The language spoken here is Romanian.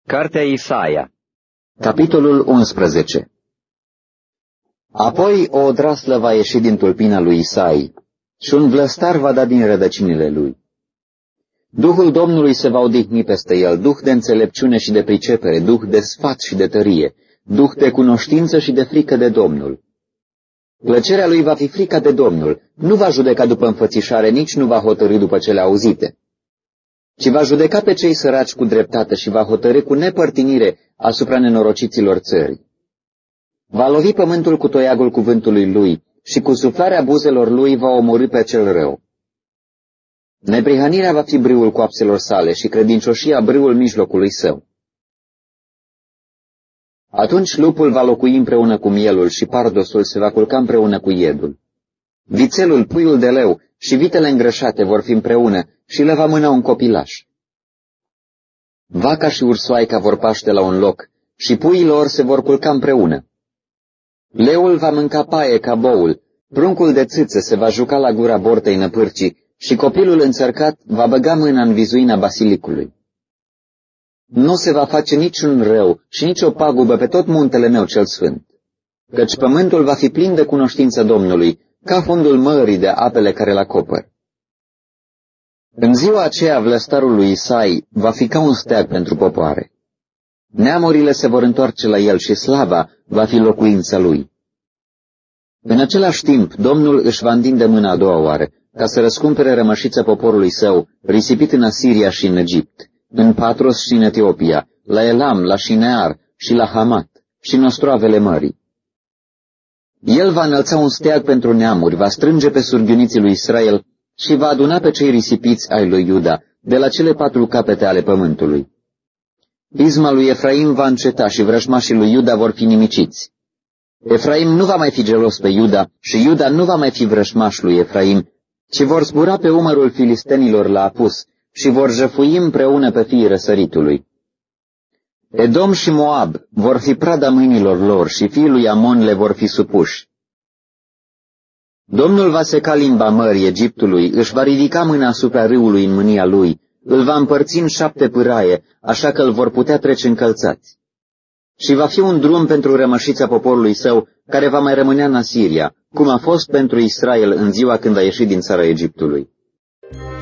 Cartea Isaia, capitolul 11. Apoi o odraslă va ieși din tulpina lui Isai și un vlăstar va da din rădăcinile lui. Duhul Domnului se va odihni peste el, duh de înțelepciune și de pricepere, duh de sfat și de tărie, duh de cunoștință și de frică de Domnul. Plăcerea lui va fi frica de Domnul, nu va judeca după înfățișare, nici nu va hotărî după cele auzite, ci va judeca pe cei săraci cu dreptate și va hotărî cu nepărtinire asupra nenorociților țării. Va lovi pământul cu toiagul cuvântului lui și cu suflarea buzelor lui va omorî pe cel rău. Neprihănirea va fi brâul coapselor sale și credincioșia brâul mijlocului său. Atunci lupul va locui împreună cu mielul și pardosul se va culca împreună cu iedul. Vițelul, puiul de leu și vitele îngrășate vor fi împreună și le va mâna un copilaș. Vaca și ursoaica vor paște la un loc și puii lor se vor culca împreună. Leul va mânca paie ca boul, pruncul de țâță se va juca la gura bortei năpârcii și copilul înțărcat va băga mâna în vizuina basilicului. Nu se va face niciun rău și nici o pagubă pe tot muntele meu cel sfânt, căci pământul va fi plin de cunoștință Domnului, ca fundul mării de apele care l-acopăr. În ziua aceea vlăstarul lui Isai va fi ca un steag pentru popoare. Neamurile se vor întoarce la el și slava va fi locuința lui. În același timp, Domnul își va întinde mâna a doua oară, ca să răscumpere rămășița poporului său, risipit în Asiria și în Egipt, în Patros și în Etiopia, la Elam, la Șinear și la Hamat și în ostroavele mării. El va înălța un steag pentru neamuri, va strânge pe surghiuniții lui Israel și va aduna pe cei risipiți ai lui Iuda, de la cele 4 capete ale pământului. Pisma lui Efraim va înceta și vrăjmașii lui Iuda vor fi nimiciți. Efraim nu va mai fi gelos pe Iuda și Iuda nu va mai fi vrăjmaș lui Efraim, ci vor zbura pe umărul filistenilor la apus și vor jăfui împreună pe fiii răsăritului. Edom și Moab vor fi prada mâinilor lor și fiii lui Amon le vor fi supuși. Domnul va seca limba mării Egiptului, își va ridica mâna asupra râului în mânia lui, îl va împărți în 7 pâraie, așa că îl vor putea trece încălțați. Și va fi un drum pentru rămășița poporului său, care va mai rămânea în Asiria, cum a fost pentru Israel în ziua când a ieșit din țara Egiptului.